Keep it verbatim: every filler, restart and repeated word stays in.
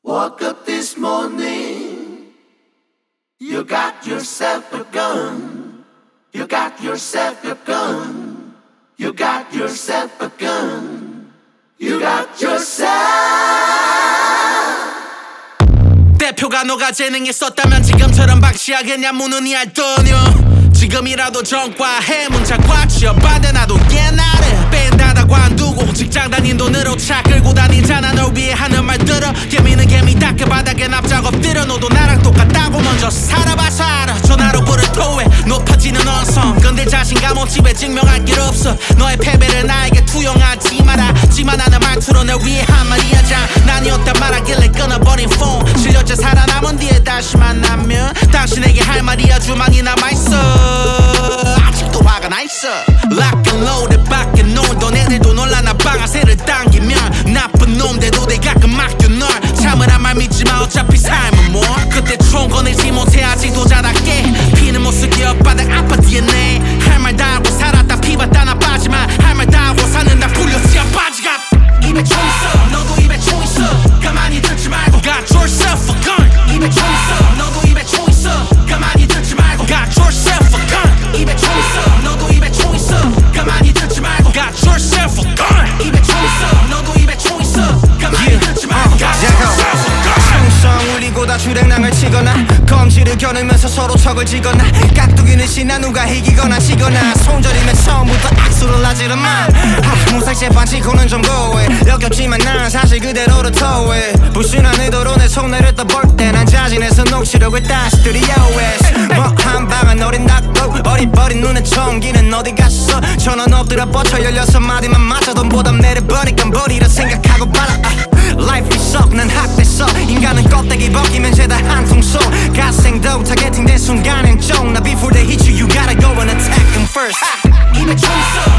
Woke up this morning, you got yourself a gun. You got yourself a gun. You got yourself a gun. You got yourself. 대표가 너가 재능이 있었다면 지금처럼 박시하겠냐 묻느니 알더뇨. 지금이라도 전과해 문자 꽉 쥐어받아 나도 옛날에 뺀다다 관두고 직장 다닌 돈으로 차 끌고 다니잖아. 널 위해 하는 말 들어 개미는 개미 닦여 바닥에 납작 엎드려. 너도 나랑 똑같다고 먼저 살아봐서 알아. 전화로 불을 토해 높아지는 언성. 근데 자신감 없지 왜 증명할 길 없어. 너의 패배를 나에게 투영하지 마라. 지만하는 말투로 널 위해 한마디 하자. 난이었단 말하길래 끊어버린 폰. 실력자 살아남은 뒤에 다시 만나면 당신에게 할 말이 아주 많이 남아있어. 아직도 화가 나있어. Lock and loaded 밖에 놀던 애들도 놀라 나 방아쇠를 당기면 나쁜 놈들도 내 가끔 맡겨 널. 참으란 말 믿지마 어차피 삶은 뭐. 그때 총 꺼내지 못해 아직도 자답게 피는 못 쓰기 엇바닥 아파 디엔에이. 할 말 다 하고 살았다 피봤다 나 빠지마. 할 말 다 하고 사는 나 굴렸지야 빠지가. 입에 총 있어 너도 입에 총 있어. 가만히 듣지 말고 Got yourself a gun. 입에 총 있어 너도 입에 총 있어. 가만히 듣지 말고 Got yourself a gun. 입에 총 있어 너도 입에 총 있어. 가만히 듣지 말고 Got yourself a gun. 입에 총 있어 너도 입에 총 있어. 가만히 듣지 말고 Got yourself a gun. 충성 울리고 다 주랭랑을 치거나 검지를 겨누면서 서로 척을 지거나 깍두기는 신나 누가 이기거나 지거나 손절이면 처음부터 악수를 하지런만. 아, 무삭제 반치고는 좀 고해. 역겹지만 난 사실 그대로를 토해. 불순한 의도로 내 속내를 떠볼 때 난 자진해서 놓치려고 했다. 스튜디오에서 뭐 한 방은 어린 닭고 어리버린 눈에 총기는 어디 갔어. 전원 엎드려 뻗쳐 열여섯 마디만 맞춰 돈보다 내려버리건 버리라 생각하고 빨아. Life is suck 난 학됐어. 인간은 껍데기 벗기면 죄다 한통속. 갓생도 타겟팅 된 순간엔 쫑. 나 before they hit you you gotta go and attack them first. 입에 총 있어